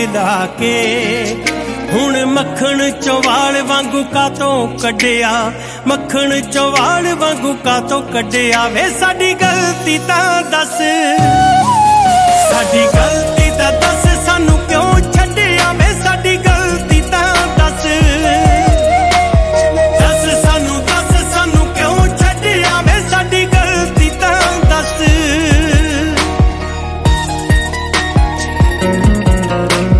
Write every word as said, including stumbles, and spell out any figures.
ਲਾ ਕੇ ਹੁਣ ਮੱਖਣ ਚੋਵਾਲ ਵਾਂਗੂ ਕਾਤੋਂ ਕੱਢਿਆ, ਮੱਖਣ ਚੋਵਾਲ ਵਾਂਗੂ ਕਾਤੋਂ ਕੱਢਿਆ ਵੇ ਸਾਡੀ ਗਲਤੀ ਤਾਂ ਦੱਸ, ਸਾਡੀ ਗਲਤੀ ਤਾਂ ਦੱਸ।